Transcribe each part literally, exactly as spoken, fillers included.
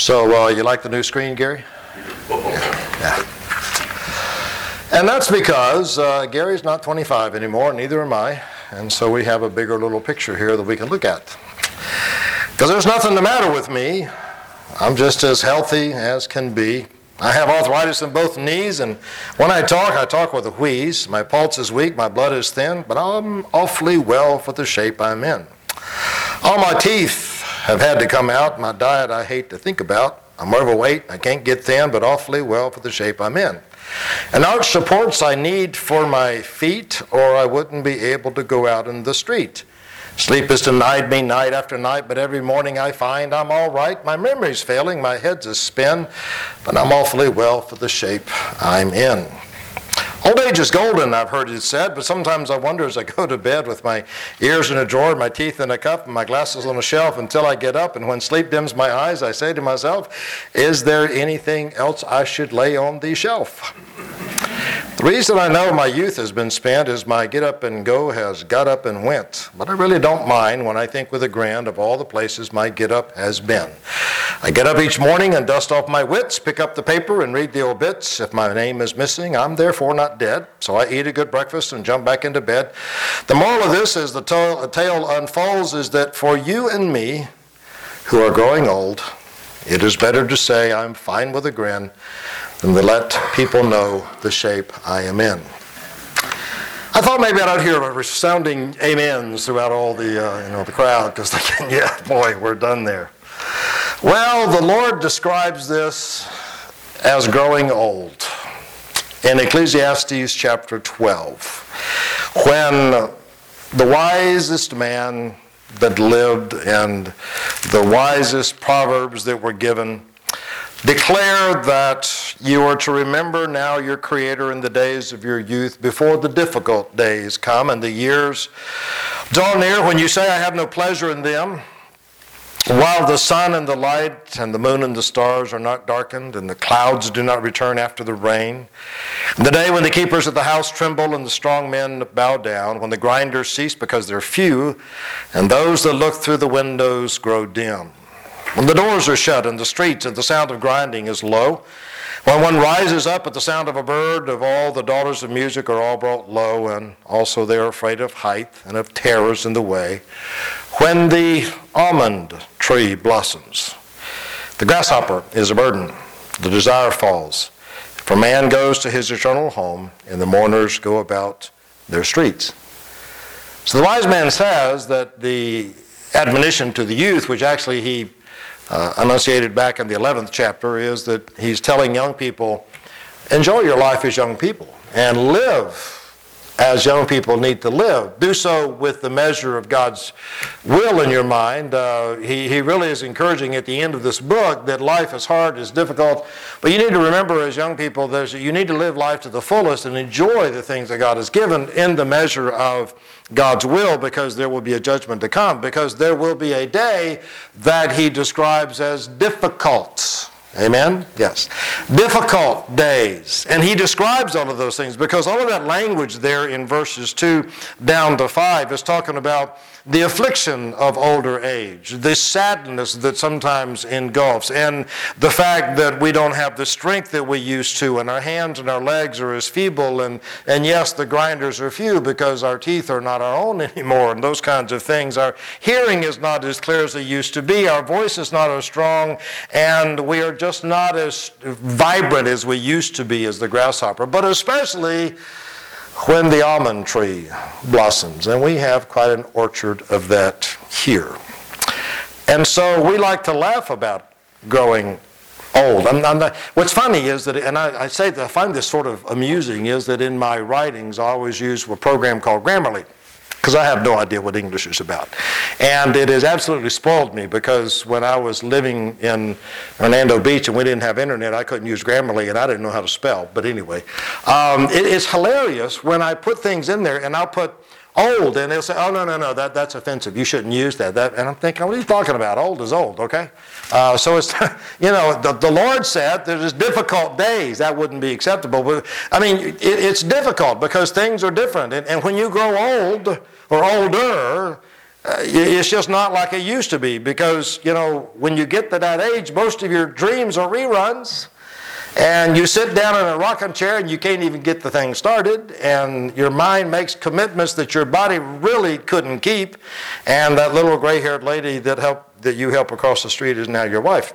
So, uh, you like the new screen, Gary? Yeah. And that's because uh, Gary's not twenty-five anymore, neither am I. And so we have a bigger little picture here that we can look at. Because there's nothing the matter with me. I'm just as healthy as can be. I have arthritis in both knees, and when I talk, I talk with a wheeze. My pulse is weak, my blood is thin, but I'm awfully well for the shape I'm in. All my teeth have had to come out. My diet I hate to think about. I'm overweight, I can't get thin, but awfully well for the shape I'm in. And arch supports I need for my feet, or I wouldn't be able to go out in the street. Sleep is denied me night after night, but every morning I find I'm all right. My memory's failing, my head's a spin, but I'm awfully well for the shape I'm in. Old age is golden, I've heard it said, but sometimes I wonder as I go to bed with my ears in a drawer, my teeth in a cup, and my glasses on a shelf until I get up, and when sleep dims my eyes, I say to myself, is there anything else I should lay on the shelf? The reason I know my youth has been spent is my get up and go has got up and went. But I really don't mind when I think with a grin of all the places my get up has been. I get up each morning and dust off my wits, pick up the paper and read the obits. If my name is missing, I'm therefore not dead. So I eat a good breakfast and jump back into bed. The moral of this, as the tale unfolds, is that for you and me, who are growing old, it is better to say I'm fine with a grin than to let people know the shape I am in. I thought maybe I'd hear resounding amens throughout all the uh, you know the crowd, because thinking, yeah, boy, we're done there. Well, the Lord describes this as growing old in Ecclesiastes chapter twelve, when the wisest man that lived and the wisest proverbs that were given declare that you are to remember now your Creator in the days of your youth before the difficult days come and the years draw near when you say, I have no pleasure in them, while the sun and the light and the moon and the stars are not darkened and the clouds do not return after the rain. The day when the keepers of the house tremble and the strong men bow down, when the grinders cease because they're few and those that look through the windows grow dim. When the doors are shut in the streets and the sound of grinding is low, when one rises up at the sound of a bird, of all the daughters of music are all brought low, and also they are afraid of height and of terrors in the way. When the almond tree blossoms, the grasshopper is a burden, the desire falls. For man goes to his eternal home, and the mourners go about their streets. So the wise man says that the admonition to the youth, which actually he Uh, enunciated back in the eleventh chapter, is that he's telling young people, enjoy your life as young people and live as young people need to live. Do so with the measure of God's will in your mind. Uh, he, he really is encouraging at the end of this book that life is hard, is difficult, but you need to remember as young people that you need to live life to the fullest and enjoy the things that God has given in the measure of God's will, because there will be a judgment to come, because there will be a day that he describes as difficult. Amen? Yes. Difficult days. And he describes all of those things because all of that language there in verses two down to five is talking about the affliction of older age, the sadness that sometimes engulfs, and the fact that we don't have the strength that we used to, and our hands and our legs are as feeble, and, and yes, the grinders are few because our teeth are not our own anymore, and those kinds of things. Our hearing is not as clear as it used to be. Our voice is not as strong, and we are just not as vibrant as we used to be as the grasshopper, but especially when the almond tree blossoms. And we have quite an orchard of that here. And so we like to laugh about growing old. I'm, I'm not, what's funny is that, and I, I say that I find this sort of amusing, is that in my writings I always use a program called Grammarly, because I have no idea what English is about. And it has absolutely spoiled me, because when I was living in Hernando Beach and we didn't have internet, I couldn't use Grammarly and I didn't know how to spell. But anyway, um, it, it's hilarious when I put things in there and I'll put old and they'll say, oh, no, no, no, that, that's offensive. You shouldn't use that. that. And I'm thinking, what are you talking about? Old is old, okay? Uh, so it's, you know, the, the Lord said there's difficult days. That wouldn't be acceptable. But I mean, it, it's difficult because things are different. And, and when you grow old or older, uh, it's just not like it used to be, because, you know, when you get to that age, most of your dreams are reruns. And you sit down in a rocking chair and you can't even get the thing started, and your mind makes commitments that your body really couldn't keep, and that little gray-haired lady that helped that you help across the street is now your wife.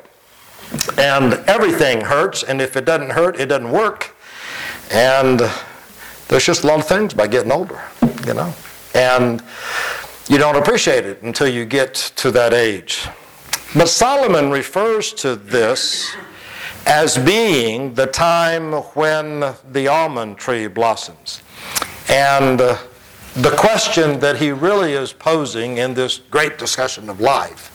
And everything hurts, and if it doesn't hurt, it doesn't work. And there's just a lot of things by getting older, you know. And you don't appreciate it until you get to that age. But Solomon refers to this as being the time when the almond tree blossoms. And uh, the question that he really is posing in this great discussion of life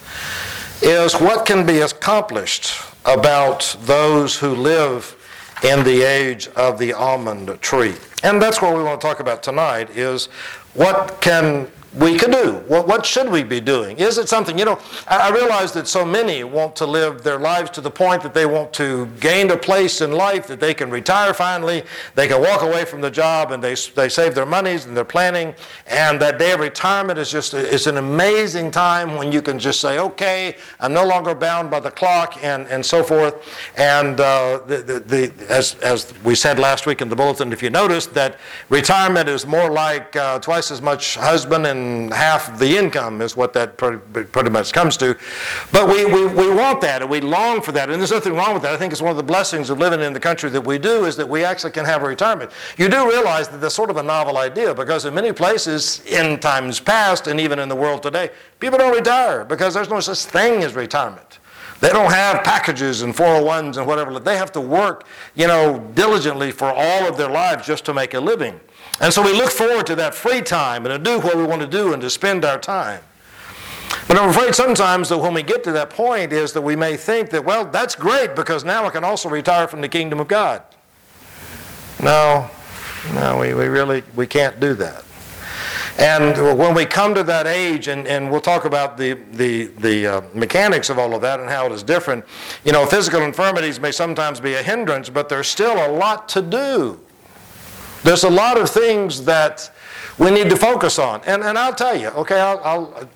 is what can be accomplished about those who live in the age of the almond tree. And that's what we want to talk about tonight, is what can we can do. What, what should we be doing? Is it something, you know, I, I realize that so many want to live their lives to the point that they want to gain a place in life, that they can retire finally, they can walk away from the job, and they they save their monies and they're planning, and that day of retirement is just, it's an amazing time when you can just say, okay, I'm no longer bound by the clock, and, and so forth. And uh, the, the, the, as, as we said last week in the bulletin, if you noticed, that retirement is more like uh, twice as much husband and half the income is what that pretty, pretty much comes to. But we, we, we want that, and we long for that, and there's nothing wrong with that. I think it's one of the blessings of living in the country that we do, is that we actually can have a retirement. You do realize that that's sort of a novel idea, because in many places in times past, and even in the world today, people don't retire because there's no such thing as retirement. They don't have packages and four oh ones and whatever. They have to work, you know, diligently for all of their lives just to make a living. And so we look forward to that free time and to do what we want to do and to spend our time. But I'm afraid sometimes that when we get to that point is that we may think that, well, that's great because now I can also retire from the kingdom of God. No, no, we, we really, we can't do that. And when we come to that age, and, and we'll talk about the, the, the uh, mechanics of all of that and how it is different, you know, physical infirmities may sometimes be a hindrance, but there's still a lot to do. There's a lot of things that we need to focus on. And, and I'll tell you, okay, I'll, I'll,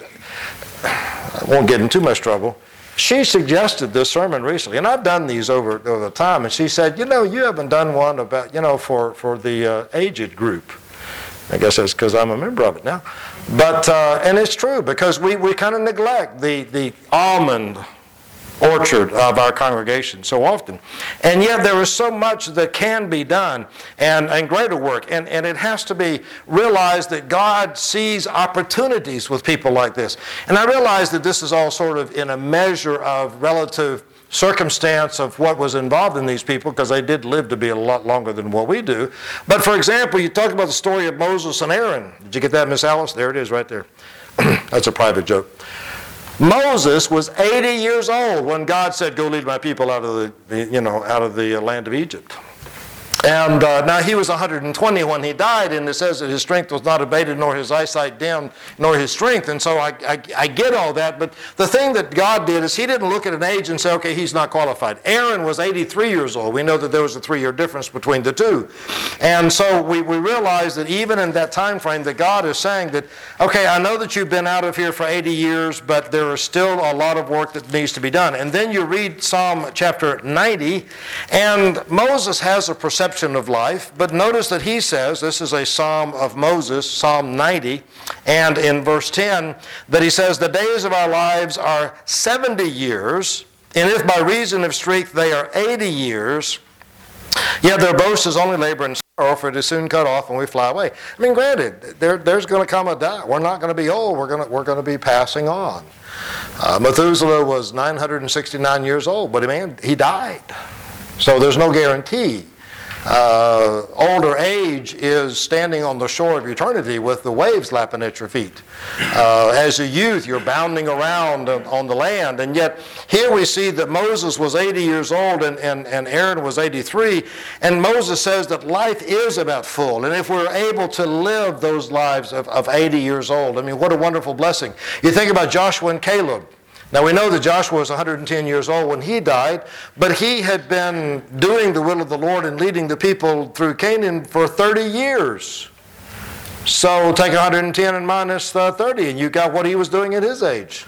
I won't get in too much trouble. She suggested this sermon recently, and I've done these over, over the time, and she said, you know, you haven't done one about, you know, for, for the uh, aged group. I guess that's because I'm a member of it now. But, uh, and it's true, because we, we kind of neglect the, the almond orchard of our congregation so often. And yet there is so much that can be done, and, and greater work. And, and it has to be realized that God sees opportunities with people like this. And I realize that this is all sort of in a measure of relative circumstance of what was involved in these people, because they did live to be a lot longer than what we do. But for example, you talk about the story of Moses and Aaron. Did you get that, Miss Alice? There it is right there. That's a private joke. Moses was eighty years old when God said, go lead my people out of the, you know, out of the land of Egypt. And uh, now he was one hundred twenty when he died, and it says that his strength was not abated, nor his eyesight dimmed, nor his strength. And so I, I, I get all that, but the thing that God did is he didn't look at an age and say, okay, he's not qualified. Aaron was eighty-three years old. We know that there was a three-year difference between the two. And so we, we realize that even in that time frame that God is saying that, okay, I know that you've been out of here for eighty years, but there is still a lot of work that needs to be done. And then you read Psalm chapter ninety, and Moses has a perception of life, but notice that he says, this is a psalm of Moses, Psalm ninety, and in verse ten, that he says, the days of our lives are seventy years, and if by reason of strength they are eighty years, yet their boast is only labor and sorrow, for it is soon cut off and we fly away. I mean, granted, there, there's going to come a day. We're not going to be old. We're going to, we're going to be passing on. Uh, Methuselah was nine hundred sixty-nine years old, but man, he died. So there's no guarantee. Uh, older age is standing on the shore of eternity with the waves lapping at your feet. Uh, as a youth, you're bounding around on the land, and yet here we see that Moses was eighty years old and, and, and Aaron was eighty-three, and Moses says that life is about full, and if we're able to live those lives of, of eighty years old, I mean, what a wonderful blessing. You think about Joshua and Caleb. Now we know that Joshua was one hundred ten years old when he died, but he had been doing the will of the Lord and leading the people through Canaan for thirty years. So take one hundred ten and minus uh, thirty, and you got what he was doing at his age.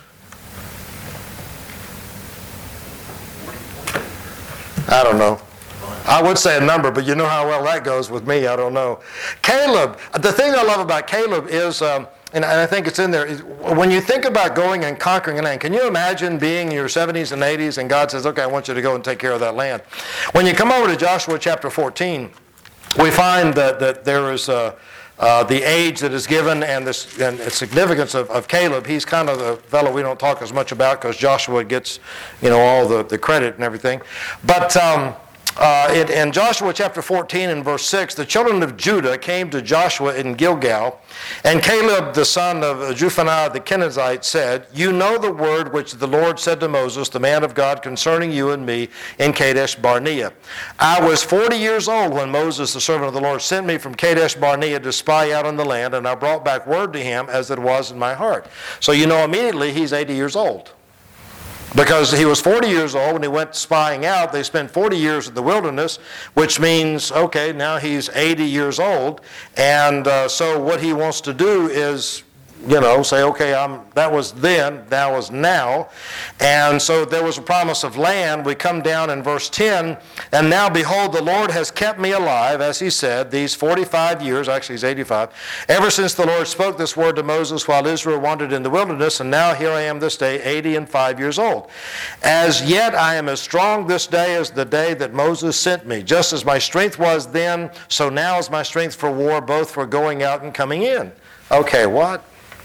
I don't know. I would say a number, but you know how well that goes with me. I don't know. Caleb, the thing I love about Caleb is, um, and I think it's in there, is when you think about going and conquering a land, can you imagine being in your seventies and eighties and God says, okay, I want you to go and take care of that land. When you come over to Joshua chapter fourteen, we find that, that there is uh, uh, the age that is given and, this, and the significance of, of Caleb. He's kind of the fellow we don't talk as much about because Joshua gets, you know, all the, the credit and everything. But um, Uh, it, in Joshua chapter fourteen and verse six, the children of Judah came to Joshua in Gilgal, and Caleb the son of Jephunneh the Kenizzite said, "You know the word which the Lord said to Moses, the man of God, concerning you and me in Kadesh Barnea. I was forty years old when Moses the servant of the Lord sent me from Kadesh Barnea to spy out on the land, and I brought back word to him as it was in my heart." So you know immediately he's eighty years old. Because he was forty years old when he went spying out. They spent forty years in the wilderness, which means, okay, now he's eighty years old. And uh, so what he wants to do is, you know, say, okay, I'm, that was then, that was now. And so there was a promise of land. We come down in verse ten, "And now behold, the Lord has kept me alive, as he said, these forty-five years," actually he's eighty-five, "ever since the Lord spoke this word to Moses while Israel wandered in the wilderness, and now here I am this day, eighty and five years old. As yet I am as strong this day as the day that Moses sent me. Just as my strength was then, so now is my strength for war, both for going out and coming in." Okay, what?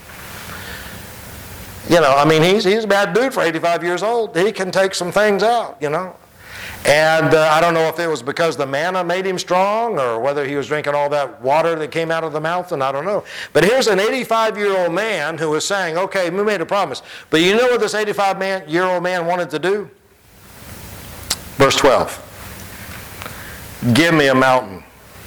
You know, I mean, he's he's a bad dude for eighty-five years old. He can take some things out, you know. And uh, I don't know if it was because the manna made him strong or whether he was drinking all that water that came out of the mountain. I don't know. But here's an eighty-five-year-old man who is saying, okay, we made a promise. But you know what this eighty-five-year-old man wanted to do? Verse twelve. "Give me a mountain.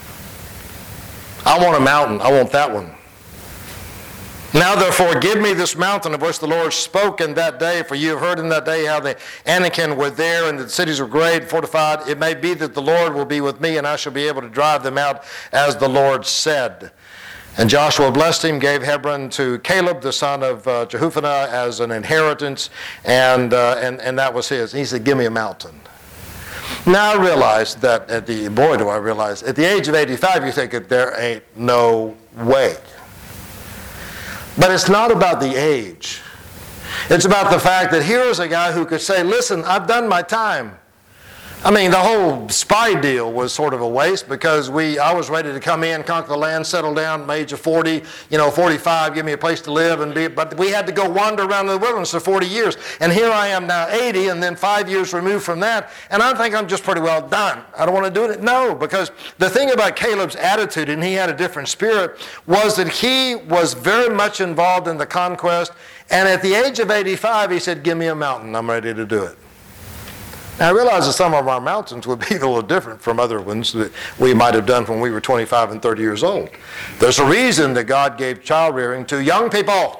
I want a mountain. I want that one. Now therefore give me this mountain of which the Lord spoke in that day, for you have heard in that day how the Anakim were there and the cities were great, fortified. It may be that the Lord will be with me, and I shall be able to drive them out as the Lord said." And Joshua blessed him, gave Hebron to Caleb the son of uh, Jephunneh as an inheritance, and, uh, and, and that was his. He said, "Give me a mountain." Now I realize that at the, boy do I realize, at the age of eighty-five you think that there ain't no way. But it's not about the age. It's about the fact that here is a guy who could say, listen, I've done my time. I mean, the whole spy deal was sort of a waste because we, I was ready to come in, conquer the land, settle down at the age of forty, you know, forty-five, give me a place to live, and be, but we had to go wander around the wilderness for forty years. And here I am now eighty, and then five years removed from that, and I think I'm just pretty well done. I don't want to do it. No, because the thing about Caleb's attitude, and he had a different spirit, was that he was very much involved in the conquest, and at the age of eighty-five, he said, "Give me a mountain, I'm ready to do it." Now, I realize that some of our mountains would be a little different from other ones that we might have done when we were twenty-five and thirty years old. There's a reason that God gave child rearing to young people.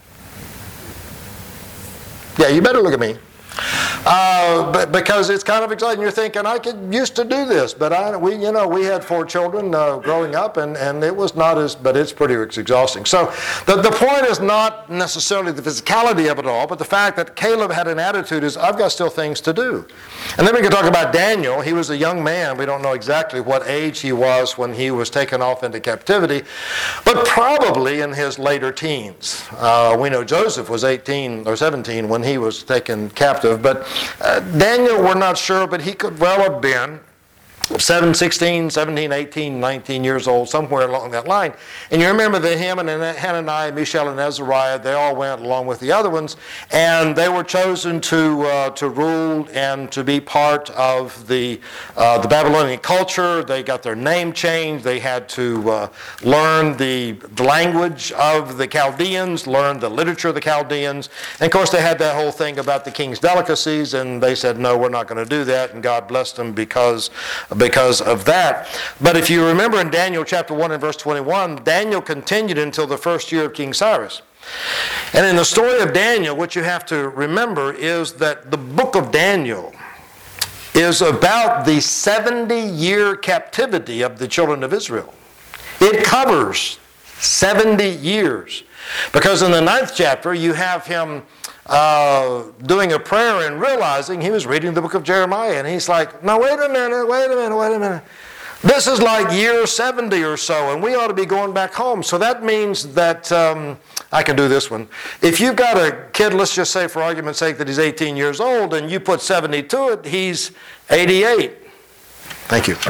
Yeah, you better look at me. Uh, but because it's kind of exciting. You're thinking, I could used to do this, but I, we, you know, we had four children uh, growing up, and, and it was not as, but it's pretty exhausting. So the, the point is not necessarily the physicality of it all, but the fact that Caleb had an attitude is, I've got still things to do. And then we can talk about Daniel. He was a young man. We don't know exactly what age he was when he was taken off into captivity, but probably in his later teens. Uh, we know Joseph was eighteen or seventeen when he was taken captive, but uh, Daniel, we're not sure, but he could well have been seven, sixteen, seventeen, eighteen, nineteen years old, somewhere along that line. And you remember that him and Hananiah, Mishael, and Azariah, they all went along with the other ones, and they were chosen to uh, to rule and to be part of the uh, the Babylonian culture. They got their name changed. They had to uh, learn the, the language of the Chaldeans, learn the literature of the Chaldeans. And of course, they had that whole thing about the king's delicacies, and they said, no, we're not going to do that, and God blessed them because because of that. But if you remember in Daniel chapter one and verse twenty-one, Daniel continued until the first year of King Cyrus. And in the story of Daniel, what you have to remember is that the book of Daniel is about the seventy-year captivity of the children of Israel. It covers seventy years. Because in the ninth chapter, you have him uh, doing a prayer and realizing he was reading the book of Jeremiah. And he's like, no, wait a minute, wait a minute, wait a minute. This is like year seventy or so, and we ought to be going back home. So that means that, um, I can do this one. If you've got a kid, let's just say for argument's sake that he's eighteen years old, and you put seventy to it, he's eighty-eight. Thank you.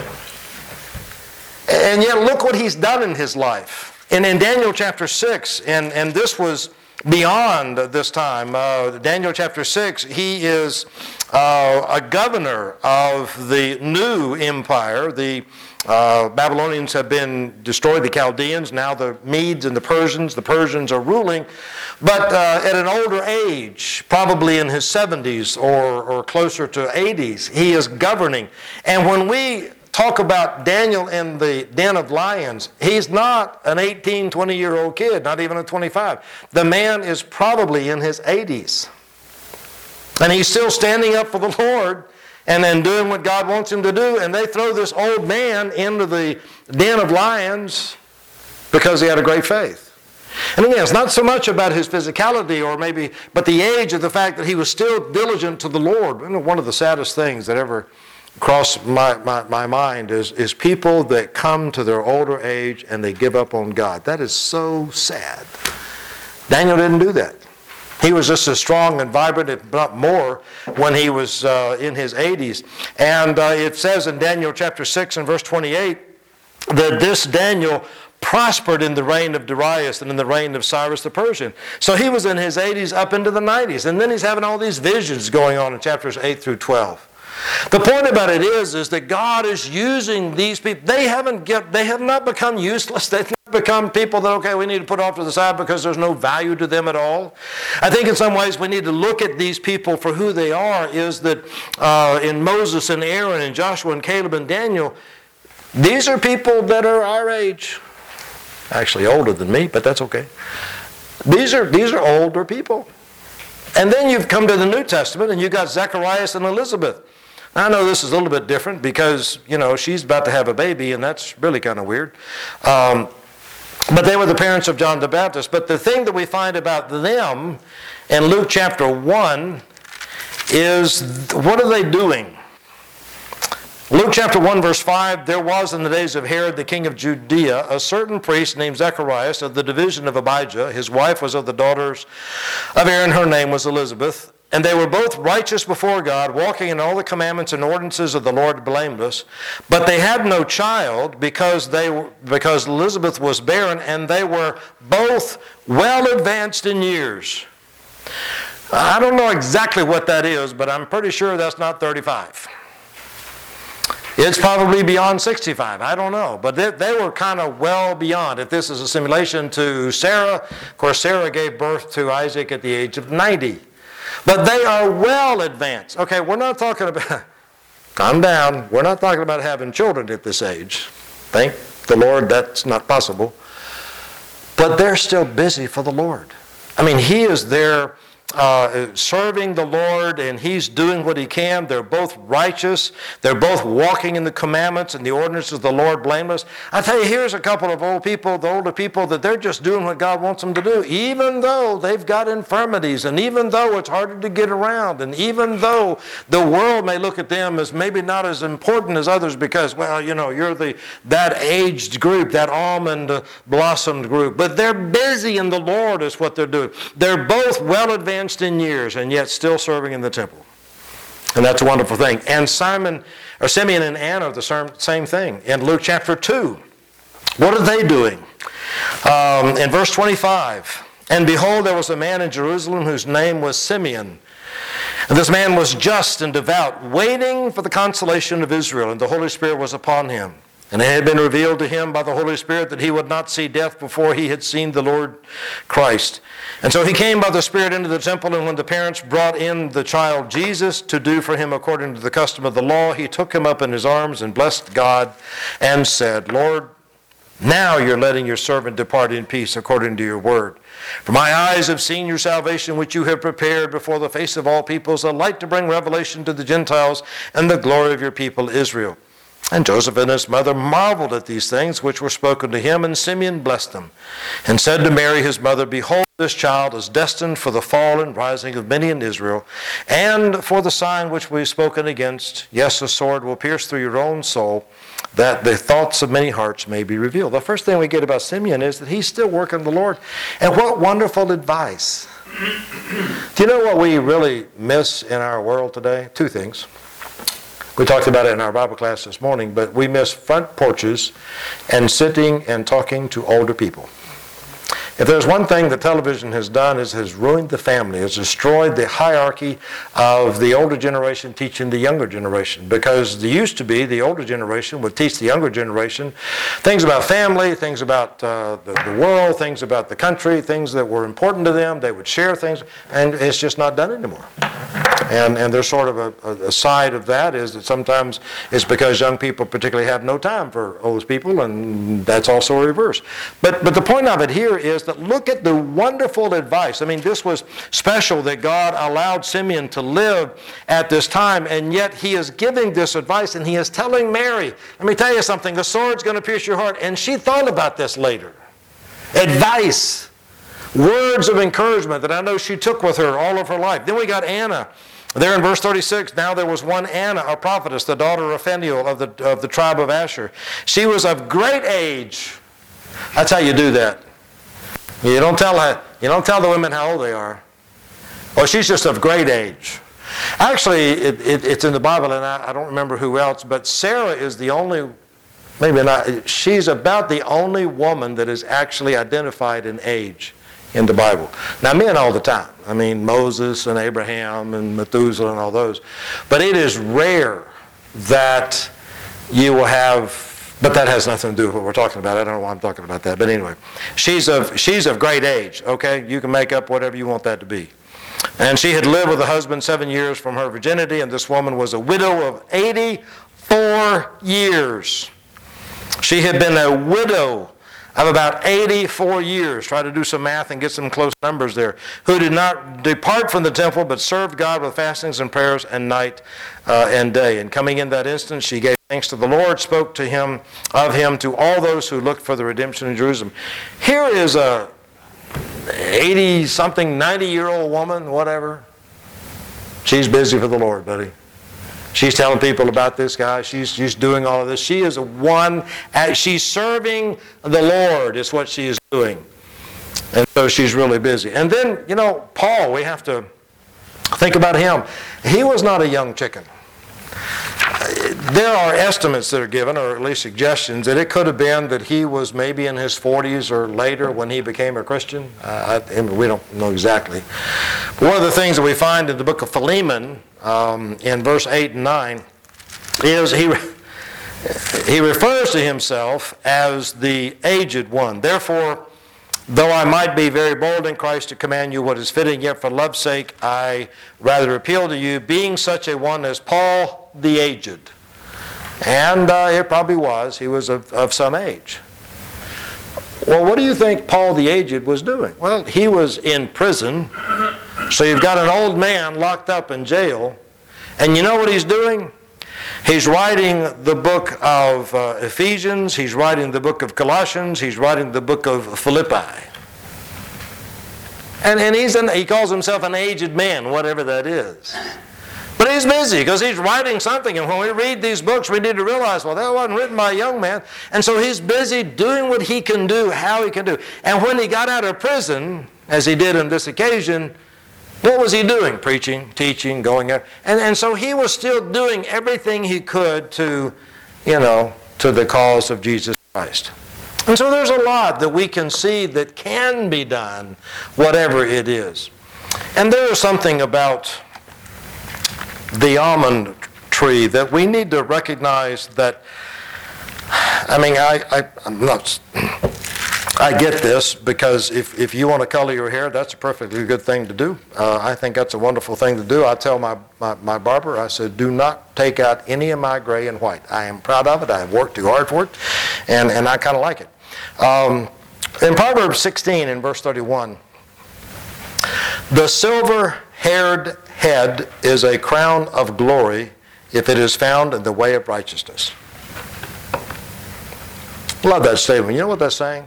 And yet look what he's done in his life. And in Daniel chapter six, and, and this was beyond this time, uh, Daniel chapter six, he is uh, a governor of the new empire. The uh, Babylonians have been destroyed, the Chaldeans, now the Medes and the Persians. The Persians are ruling. But uh, at an older age, probably in his seventies or, or closer to eighties, he is governing. And when we talk about Daniel in the den of lions, he's not an eighteen, twenty-year-old kid, not even a twenty-five. The man is probably in his eighties. And he's still standing up for the Lord and then doing what God wants him to do. And they throw this old man into the den of lions because he had a great faith. And again, it's not so much about his physicality or maybe, but the age of the fact that he was still diligent to the Lord. You know, one of the saddest things that ever crossed my, my, my mind is, is people that come to their older age and they give up on God. That is so sad. Daniel didn't do that. He was just as strong and vibrant, if not more, when he was uh, in his eighties. And uh, it says in Daniel chapter six and verse twenty-eight that this Daniel prospered in the reign of Darius and in the reign of Cyrus the Persian. So he was in his eighties up into the nineties. And then he's having all these visions going on in chapters eight through twelve. The point about it is, is that God is using these people. They haven't get, they have not become useless. They've not become people that, okay, we need to put off to the side because there's no value to them at all. I think in some ways we need to look at these people for who they are, is that uh, in Moses and Aaron and Joshua and Caleb and Daniel, these are people that are our age. Actually older than me, but that's okay. These are, these are older people. And then you've come to the New Testament and you've got Zacharias and Elizabeth. I know this is a little bit different because, you know, she's about to have a baby, and that's really kind of weird. Um, but they were the parents of John the Baptist. But the thing that we find about them in Luke chapter one is, what are they doing? Luke chapter one verse five, there was in the days of Herod the king of Judea a certain priest named Zacharias of the division of Abijah. His wife was of the daughters of Aaron. Her name was Elizabeth. And they were both righteous before God, walking in all the commandments and ordinances of the Lord blameless. But they had no child because they were, because Elizabeth was barren, and they were both well advanced in years. I don't know exactly what that is, but I'm pretty sure that's not thirty-five. It's probably beyond sixty-five. I don't know. But they, they were kind of well beyond. If this is a simulation to Sarah, of course, Sarah gave birth to Isaac at the age of ninety. But they are well advanced. Okay, we're not talking about, calm down, we're not talking about having children at this age. Thank the Lord that's not possible. But they're still busy for the Lord. I mean, He is there uh, serving the Lord, and He's doing what He can. They're both righteous. They're both walking in the commandments and the ordinances of the Lord blameless. I tell you, here's a couple of old people, the older people, that they're just doing what God wants them to do, even though they've got infirmities, and even though it's harder to get around, and even though the world may look at them as maybe not as important as others because, well, you know, you're the that aged group, that almond blossomed group. But they're busy in the Lord is what they're doing. They're both well advanced in years and yet still serving in the temple. And that's a wonderful thing. And Simon, or Simeon and Anna are the same thing. In Luke chapter two, what are they doing? Um, in verse twenty-five, and behold, there was a man in Jerusalem whose name was Simeon. And this man was just and devout, waiting for the consolation of Israel, and the Holy Spirit was upon him. And it had been revealed to him by the Holy Spirit that he would not see death before he had seen the Lord Christ. And so he came by the Spirit into the temple, and when the parents brought in the child Jesus to do for him according to the custom of the law, he took him up in his arms and blessed God and said, Lord, now you're letting your servant depart in peace according to your word. For my eyes have seen your salvation, which you have prepared before the face of all peoples, a light to bring revelation to the Gentiles and the glory of your people Israel. And Joseph and his mother marveled at these things which were spoken to him, and Simeon blessed them, and said to Mary his mother, Behold, this child is destined for the fall and rising of many in Israel, and for the sign which we've spoken against. Yes, a sword will pierce through your own soul, that the thoughts of many hearts may be revealed. The first thing we get about Simeon is that he's still working the Lord. And what wonderful advice. Do you know what we really miss in our world today? Two things. We talked about it in our Bible class this morning, but we miss front porches and sitting and talking to older people. If there's one thing that television has done, is has ruined the family. It's destroyed the hierarchy of the older generation teaching the younger generation. Because it used to be the older generation would teach the younger generation things about family, things about uh, the, the world, things about the country, things that were important to them. They would share things, and it's just not done anymore. And, and there's sort of a, a side of that is that sometimes it's because young people particularly have no time for old people, and that's also a reverse. But, but the point of it here is that look at the wonderful advice. I mean, this was special that God allowed Simeon to live at this time, and yet he is giving this advice, and he is telling Mary, let me tell you something, the sword's going to pierce your heart. And she thought about this later. Advice. Words of encouragement that I know she took with her all of her life. Then we got Anna. There in verse thirty-six, now there was one Anna, a prophetess, the daughter of Phanuel of the, of the tribe of Asher. She was of great age. That's how you do that. You don't tell her, you don't tell the women how old they are. Well, she's just of great age. Actually, it, it, it's in the Bible, and I, I don't remember who else, but Sarah is the only, maybe not, she's about the only woman that is actually identified in age in the Bible. Now, men all the time. I mean, Moses and Abraham and Methuselah and all those. But it is rare that you will have, but that has nothing to do with what we're talking about. I don't know why I'm talking about that. But anyway, she's of, she's of great age, okay? You can make up whatever you want that to be. And she had lived with a husband seven years from her virginity, and this woman was a widow of eighty-four years. She had been a widow of about eighty-four years. Try to do some math and get some close numbers there. Who did not depart from the temple, but served God with fastings and prayers and night uh, and day. And coming in that instant, she gave thanks to the Lord, spoke to him, of him, to all those who looked for the redemption in Jerusalem. Here is a eighty-something, ninety-year-old woman, whatever. She's busy for the Lord, buddy. She's telling people about this guy. She's, she's doing all of this. She is a one, she's serving the Lord is what she is doing. And so she's really busy. And then, you know, Paul, we have to think about him. He was not a young chicken. There are estimates that are given, or at least suggestions, that it could have been that he was maybe in his forties or later when he became a Christian. Uh, I, we don't know exactly. But one of the things that we find in the book of Philemon, um, in verse eight and nine, is he, he refers to himself as the aged one. Therefore, though I might be very bold in Christ to command you what is fitting, yet for love's sake I rather appeal to you, being such a one as Paul the aged. And uh, it probably was. He was of, of some age. Well, what do you think Paul the aged was doing? Well, he was in prison. So you've got an old man locked up in jail. And you know what he's doing? He's writing the book of uh, Ephesians. He's writing the book of Colossians. He's writing the book of Philippi. And, and he's an, he calls himself an aged man, whatever that is. But he's busy because he's writing something. And when we read these books, we need to realize, well, that wasn't written by a young man. And so he's busy doing what he can do, how he can do. And when he got out of prison, as he did on this occasion, what was he doing? Preaching, teaching, going out. And, and so he was still doing everything he could to, you know, to the cause of Jesus Christ. And so there's a lot that we can see that can be done, whatever it is. And there is something about the almond tree that we need to recognize that, I mean, I, I, I'm not... I get this because if, if you want to color your hair, that's a perfectly good thing to do. Uh, I think that's a wonderful thing to do. I tell my, my, my barber, I said, do not take out any of my gray and white. I am proud of it. I have worked too hard for it, and, and I kind of like it. Um, in Proverbs sixteen, in verse thirty-one, the silver-haired head is a crown of glory if it is found in the way of righteousness. Love that statement. You know what that's saying?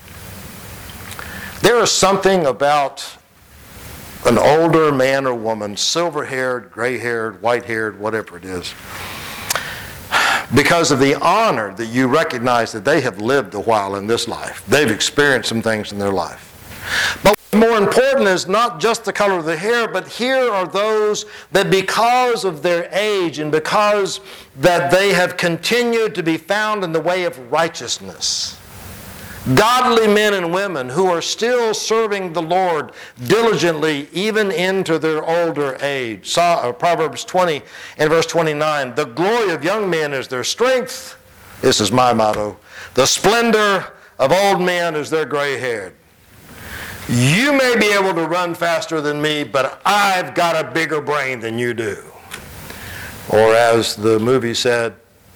There is something about an older man or woman, silver-haired, gray-haired, white-haired, whatever it is, because of the honor that you recognize that they have lived a while in this life. They've experienced some things in their life. But more important is not just the color of the hair, but here are those that because of their age and because that they have continued to be found in the way of righteousness, godly men and women who are still serving the Lord diligently even into their older age. Proverbs twenty and verse twenty-nine, the glory of young men is their strength. This is my motto. The splendor of old men is their gray-haired. You may be able to run faster than me, but I've got a bigger brain than you do. Or as the movie said,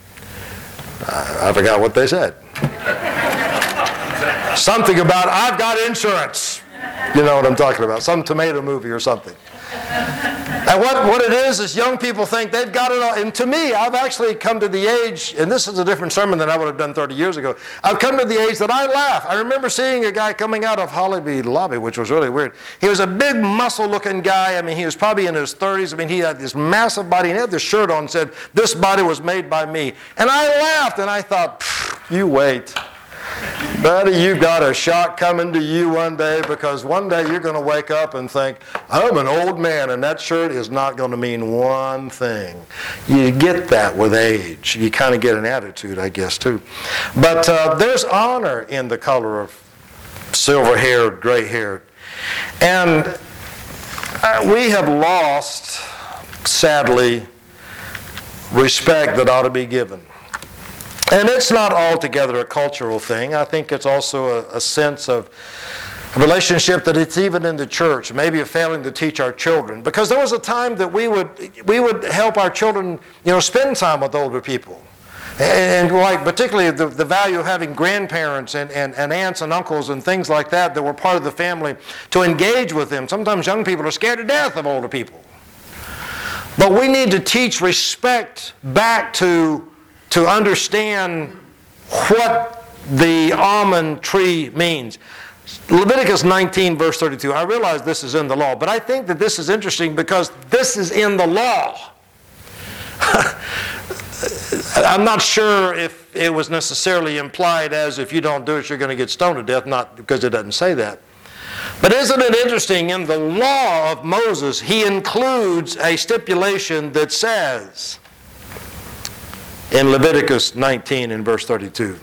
I forgot what they said. Something about, I've got insurance. You know what I'm talking about. Some tomato movie or something. And what, what it is, is young people think they've got it all. And to me, I've actually come to the age, and this is a different sermon than I would have done thirty years ago. I've come to the age that I laugh. I remember seeing a guy coming out of Hollywood Lobby, which was really weird. He was a big muscle-looking guy. I mean, he was probably in his thirties. I mean, he had this massive body, and he had this shirt on and said, this body was made by me. And I laughed, and I thought, you wait. Buddy, you've got a shot coming to you one day, because one day you're going to wake up and think, I'm an old man, and that shirt is not going to mean one thing. You get that with age. You kind of get an attitude, I guess, too. But uh, there's honor in the color of silver-haired, gray-haired. And uh, we have lost, sadly, respect that ought to be given. And it's not altogether a cultural thing. I think it's also a, a sense of a relationship that it's even in the church, maybe a failing to teach our children. Because there was a time that we would we would help our children, you know, spend time with older people. And, and like particularly the, the value of having grandparents and, and, and aunts and uncles and things like that that were part of the family to engage with them. Sometimes young people are scared to death of older people. But we need to teach respect back to to understand what the almond tree means. Leviticus nineteen, verse thirty-two. I realize this is in the law, but I think that this is interesting because this is in the law. I'm not sure if it was necessarily implied as if you don't do it, you're going to get stoned to death, not because it doesn't say that. But isn't it interesting, in the law of Moses, he includes a stipulation that says, in Leviticus nineteen and verse thirty-two,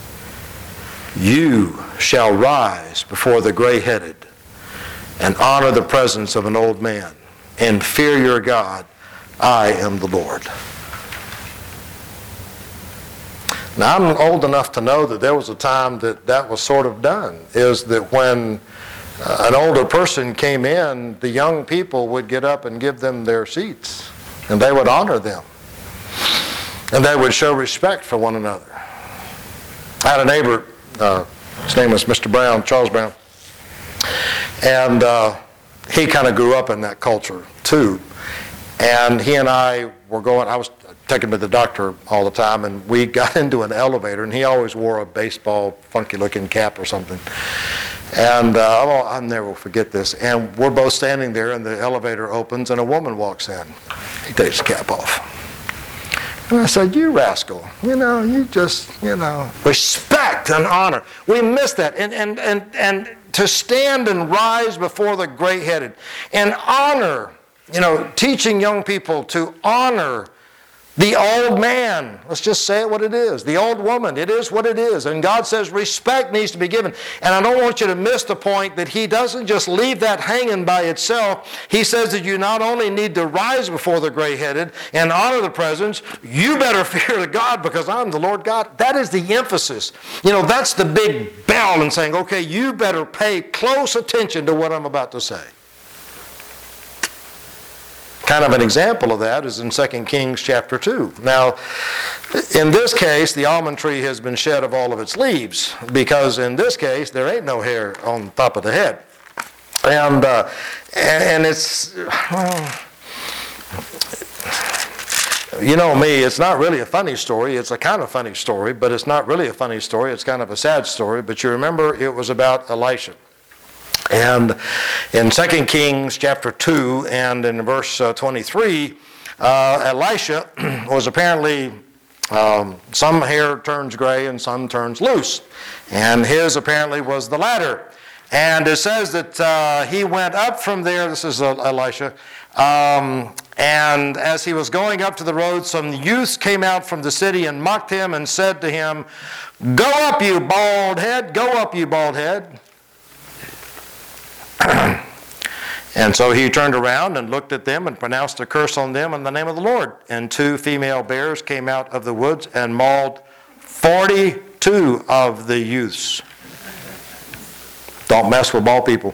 you shall rise before the gray-headed and honor the presence of an old man and fear your God. I am the Lord. Now, I'm old enough to know that there was a time that that was sort of done, is that when uh, an older person came in, the young people would get up and give them their seats, and they would honor them. And they would show respect for one another. I had a neighbor, uh, his name was Mister Brown, Charles Brown, and uh, he kind of grew up in that culture too. And he and I were going, I was taking him to the doctor all the time, and we got into an elevator, and he always wore a baseball, funky-looking cap or something. And uh, I'll, I'll never forget this. And we're both standing there, and the elevator opens, and a woman walks in. He takes his cap off. And I said, you rascal, you know, you just, you know, respect and honor. We miss that. And, and, and, and to stand and rise before the gray-headed and honor, you know, teaching young people to honor the old man. Let's just say it what it is. The old woman. It is what it is. And God says respect needs to be given. And I don't want you to miss the point that He doesn't just leave that hanging by itself. He says that you not only need to rise before the gray-headed and honor the presence, you better fear God because I'm the Lord God. That is the emphasis. You know, that's the big bell in saying, okay, you better pay close attention to what I'm about to say. Kind of an example of that is in Second Kings chapter two. Now, in this case, the almond tree has been shed of all of its leaves, because in this case, there ain't no hair on top of the head. And uh, and it's, well, You know me, it's not really a funny story. It's a kind of funny story, but it's not really a funny story. It's kind of a sad story. But you remember it was about Elisha. And in Second Kings chapter two and in verse uh, twenty-three, uh, Elisha was apparently, um, some hair turns gray and some turns loose. And his apparently was the latter. And it says that uh, he went up from there, this is uh, Elisha, um, and as he was going up to the road, some youths came out from the city and mocked him and said to him, "Go up, you bald head, go up, you bald head." And so he turned around and looked at them and pronounced a curse on them in the name of the Lord. And two female bears came out of the woods and mauled forty-two of the youths. Don't mess with bald people.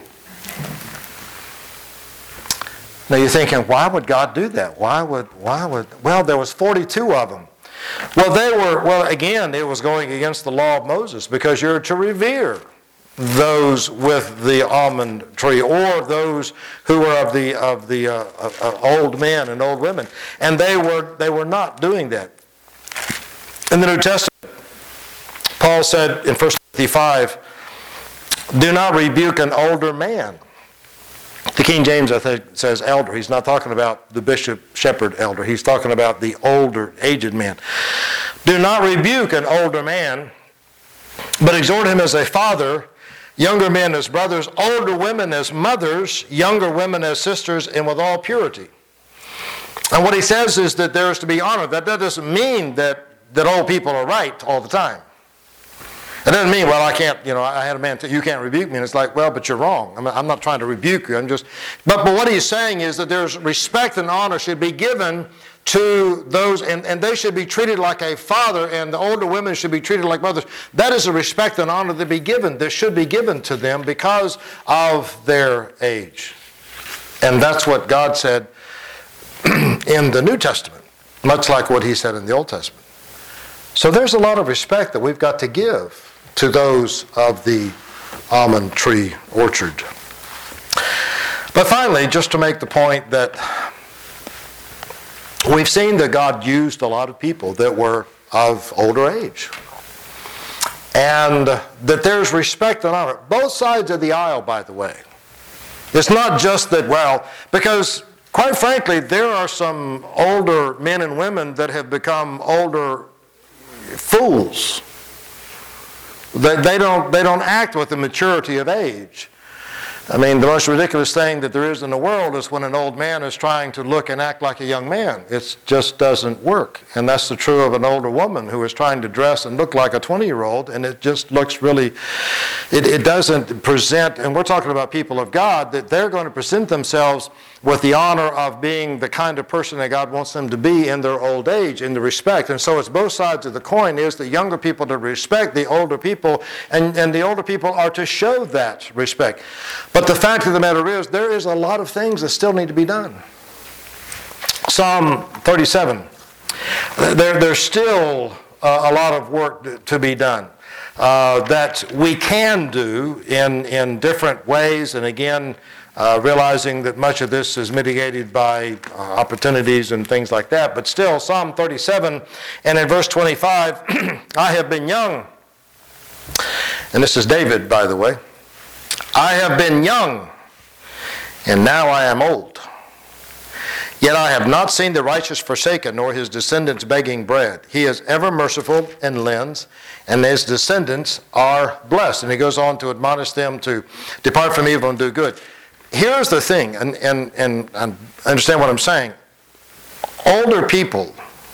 Now you're thinking, why would God do that? Why would, why would, well, there was forty-two of them. Well, they were, well, again, it was going against the law of Moses because you're to revere those with the almond tree or those who were of the of the uh, uh, old men and old women. And they were they were not doing that. In the New Testament, Paul said in First Timothy five, "Do not rebuke an older man." The King James, I think, says elder. He's not talking about the bishop, shepherd, elder. He's talking about the older, aged man. "Do not rebuke an older man, but exhort him as a father, younger men as brothers, older women as mothers, younger women as sisters, and with all purity." And what he says is that there is to be honor. That doesn't mean that, that old people are right all the time. It doesn't mean, well, I can't, you know, I had a man tell you, you can't rebuke me. And it's like, well, but you're wrong. I'm, I'm not trying to rebuke you. I'm just, but, but what he's saying is that there's respect and honor should be given to those, and, and they should be treated like a father, and the older women should be treated like mothers. That is a respect and honor that be given, that should be given to them because of their age. And that's what God said in the New Testament, much like what he said in the Old Testament. So there's a lot of respect that we've got to give to those of the almond tree orchard. But finally, just to make the point that we've seen that God used a lot of people that were of older age. And that there's respect and honor. Both sides of the aisle, by the way. It's not just that, well, because quite frankly, there are some older men and women that have become older fools. They, they don't, they don't act with the maturity of age. I mean, the most ridiculous thing that there is in the world is when an old man is trying to look and act like a young man. It just doesn't work. And that's the true of an older woman who is trying to dress and look like a twenty-year-old, and it just looks really, it, it doesn't present, and we're talking about people of God, that they're going to present themselves with the honor of being the kind of person that God wants them to be in their old age, in the respect. And so it's both sides of the coin, is the younger people to respect the older people, and, and the older people are to show that respect. But the fact of the matter is, there is a lot of things that still need to be done. Psalm thirty-seven. There, there's still uh, a lot of work to be done uh, that we can do in, in different ways. And again, Uh, realizing that much of this is mitigated by uh, opportunities and things like that. But still, Psalm thirty-seven, and in verse twenty-five, "I have been young," and this is David, by the way, "I have been young, and now I am old. Yet I have not seen the righteous forsaken, nor his descendants begging bread. He is ever merciful and lends, and his descendants are blessed." And he goes on to admonish them to depart from evil and do good. Here's the thing, and, and, and I understand what I'm saying. Older people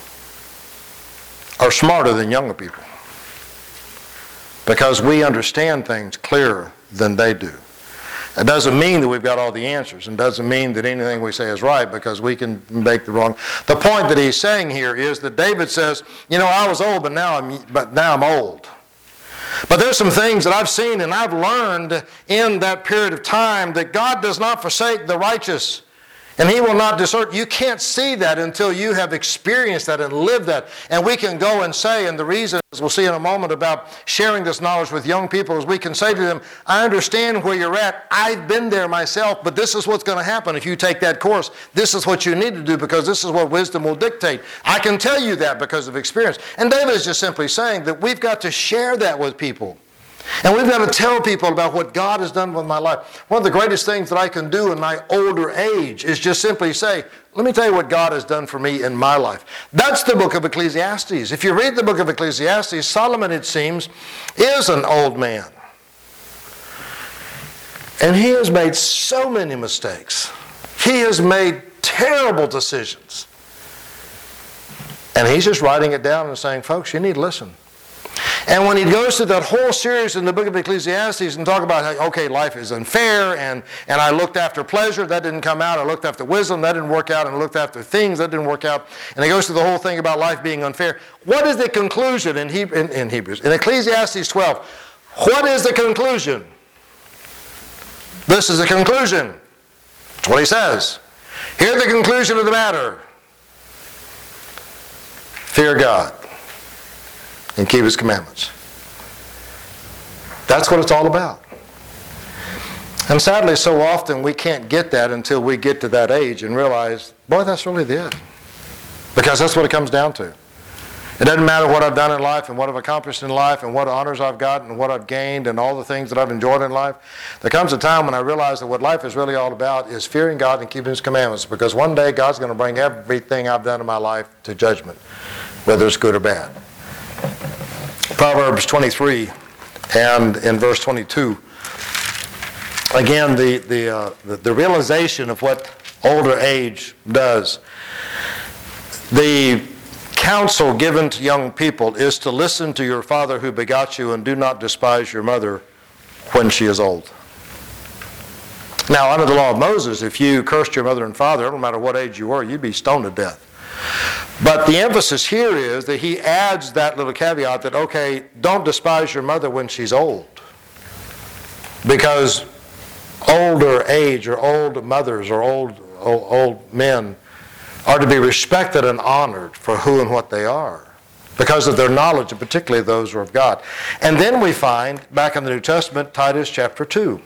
are smarter than younger people because we understand things clearer than they do. It doesn't mean that we've got all the answers, and doesn't mean that anything we say is right, because we can make the wrong. The point that he's saying here is that David says, you know, I was old, but now I'm, but now I'm old. But there's some things that I've seen and I've learned in that period of time that God does not forsake the righteous. And He will not desert. You can't see that until you have experienced that and lived that. And we can go and say, and the reason, as we'll see in a moment, about sharing this knowledge with young people, is we can say to them, I understand where you're at. I've been there myself, but this is what's going to happen if you take that course. This is what you need to do because this is what wisdom will dictate. I can tell you that because of experience. And David is just simply saying that we've got to share that with people. And we've got to tell people about what God has done with my life. One of the greatest things that I can do in my older age is just simply say, let me tell you what God has done for me in my life. That's the book of Ecclesiastes. If you read the book of Ecclesiastes, Solomon, it seems, is an old man. And he has made so many mistakes. He has made terrible decisions. And he's just writing it down and saying, folks, you need to listen. And when he goes through that whole series in the book of Ecclesiastes and talk about how, okay, life is unfair, and, and I looked after pleasure, that didn't come out. I looked after wisdom, that didn't work out. And I looked after things, that didn't work out. And he goes through the whole thing about life being unfair. What is the conclusion in, he, in, in Hebrews? In Ecclesiastes twelve, what is the conclusion? This is the conclusion. That's what he says. Here's the conclusion of the matter. Fear God and keep His commandments. That's what it's all about. And sadly, so often we can't get that until we get to that age and realize, boy, that's really it. Because that's what it comes down to. It doesn't matter what I've done in life and what I've accomplished in life and what honors I've gotten and what I've gained and all the things that I've enjoyed in life. There comes a time when I realize that what life is really all about is fearing God and keeping His commandments, because one day God's going to bring everything I've done in my life to judgment, whether it's good or bad. Proverbs twenty-three and in verse twenty-two, again, the, the, uh, the, the realization of what older age does. The counsel given to young people is to listen to your father who begot you, and do not despise your mother when she is old. Now, under the law of Moses, if you cursed your mother and father, no matter what age you were, you'd be stoned to death. But the emphasis here is that he adds that little caveat that, okay, don't despise your mother when she's old. Because older age or old mothers or old, old, old men are to be respected and honored for who and what they are, because of their knowledge, and particularly those who are of God. And then we find, back in the New Testament, Titus chapter two.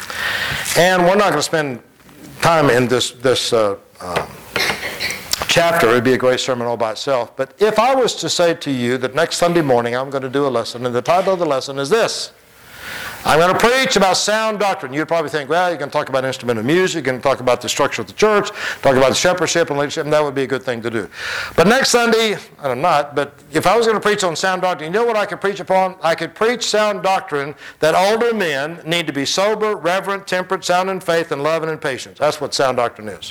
And we're not going to spend time in this, this uh, uh, chapter. It would be a great sermon all by itself. But if I was to say to you that next Sunday morning I'm going to do a lesson, and the title of the lesson is this: I'm going to preach about sound doctrine. You'd probably think, well, you're going to talk about instrumental music, you're going to talk about the structure of the church, talk about the shepherdship and leadership, and that would be a good thing to do. But next Sunday, I'm not, but if I was going to preach on sound doctrine, you know what I could preach upon? I could preach sound doctrine that older men need to be sober, reverent, temperate, sound in faith, and love and in patience. That's what sound doctrine is.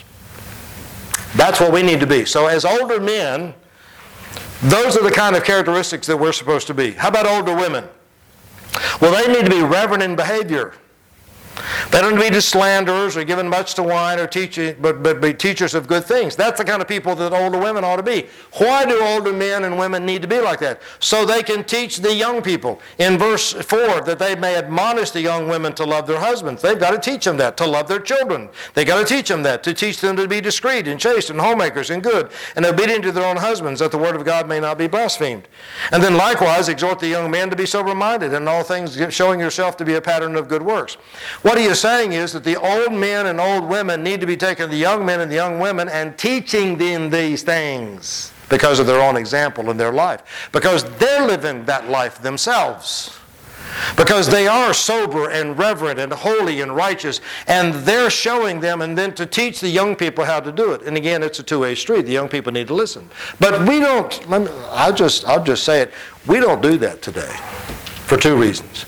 That's what we need to be. So as older men, those are the kind of characteristics that we're supposed to be. How about older women? Well, they need to be reverent in behavior. They don't need to be just slanderers or given much to wine or teaching, but, but be teachers of good things. That's the kind of people that older women ought to be. Why do older men and women need to be like that? So they can teach the young people. In verse four, that they may admonish the young women to love their husbands. They've got to teach them that, to love their children. They've got to teach them that, to teach them to be discreet and chaste and homemakers and good and obedient to their own husbands, that the word of God may not be blasphemed. And then likewise exhort the young men to be sober-minded, in all things showing yourself to be a pattern of good works. What he is saying is that the old men and old women need to be taking the young men and the young women and teaching them these things because of their own example in their life. Because they're living that life themselves. Because they are sober and reverent and holy and righteous, and they're showing them, and then to teach the young people how to do it. And again, it's a two-way street. The young people need to listen. But we don't, let me, I'll just, I'll just say it, we don't do that today for two reasons.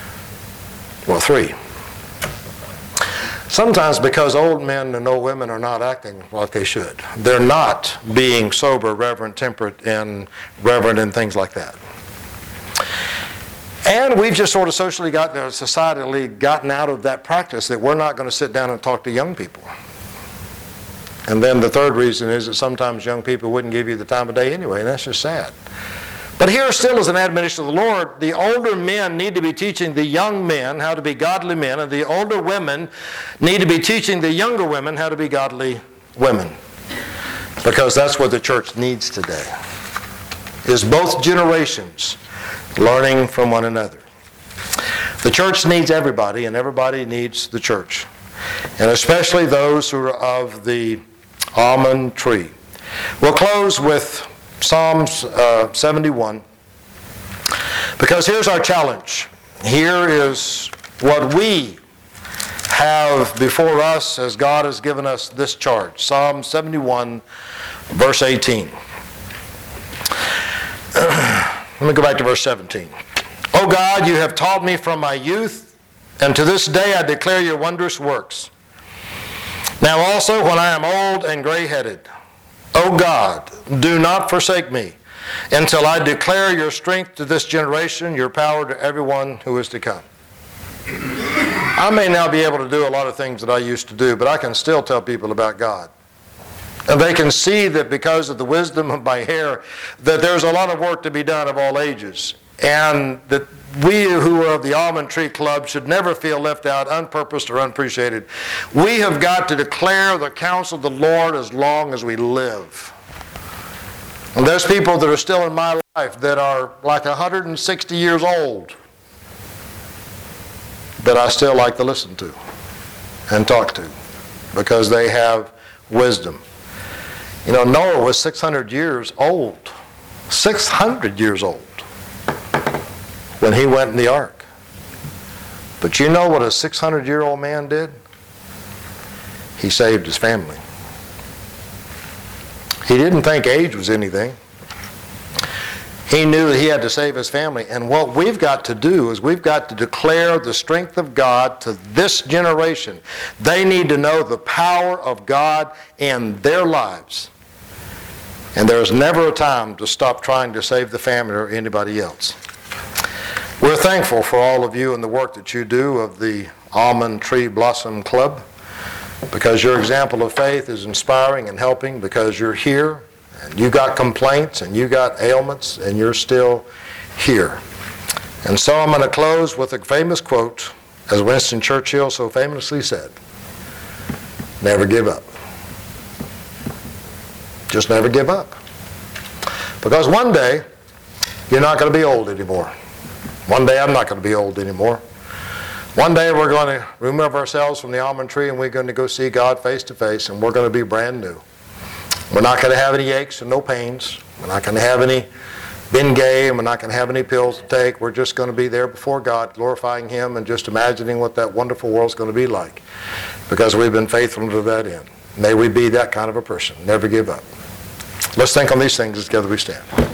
Well, three. Sometimes because old men and old women are not acting like they should. They're not being sober, reverent, temperate, and reverent and things like that. And we've just sort of socially gotten, or societally gotten out of that practice that we're not going to sit down and talk to young people. And then the third reason is that sometimes young people wouldn't give you the time of day anyway, and that's just sad. But here still is an admonition of the Lord. The older men need to be teaching the young men how to be godly men, and the older women need to be teaching the younger women how to be godly women, because that's what the church needs today, is both generations learning from one another. The church needs everybody, and everybody needs the church, and especially those who are of the almond tree. We'll close with Psalms uh, seventy-one, because here's our challenge. Here is what we have before us as God has given us this charge. Psalm seventy-one, verse eighteen. Let me go back to verse seventeen. O God, you have taught me from my youth, and to this day I declare your wondrous works. Now also when I am old and gray-headed, O God, do not forsake me, until I declare your strength to this generation, your power to everyone who is to come. I may now be able to do a lot of things that I used to do, but I can still tell people about God. And they can see that because of the wisdom of my hair, that there's a lot of work to be done of all ages. And that we who are of the Almond Tree Club should never feel left out, unpurposed, or unappreciated. We have got to declare the counsel of the Lord as long as we live. And there's people that are still in my life that are like one hundred sixty years old that I still like to listen to and talk to because they have wisdom. You know, Noah was six hundred years old. six hundred years old when he went in the ark. But you know what a six hundred year old man did? He saved his family. He didn't think age was anything. He knew that he had to save his family. And what we've got to do is we've got to declare the strength of God to this generation. They need to know the power of God in their lives. And there's never a time to stop trying to save the family or anybody else. We're thankful for all of you and the work that you do of the Almond Tree Blossom Club, because your example of faith is inspiring and helping, because you're here and you got complaints and you got ailments and you're still here. And so I'm going to close with a famous quote, as Winston Churchill so famously said, never give up. Just never give up. Because one day, you're not going to be old anymore. One day I'm not going to be old anymore. One day we're going to remove ourselves from the almond tree and we're going to go see God face to face, and we're going to be brand new. We're not going to have any aches and no pains. We're not going to have any Bengay, and we're not going to have any pills to take. We're just going to be there before God, glorifying Him and just imagining what that wonderful world's going to be like, because we've been faithful to that end. May we be that kind of a person. Never give up. Let's think on these things as together we stand.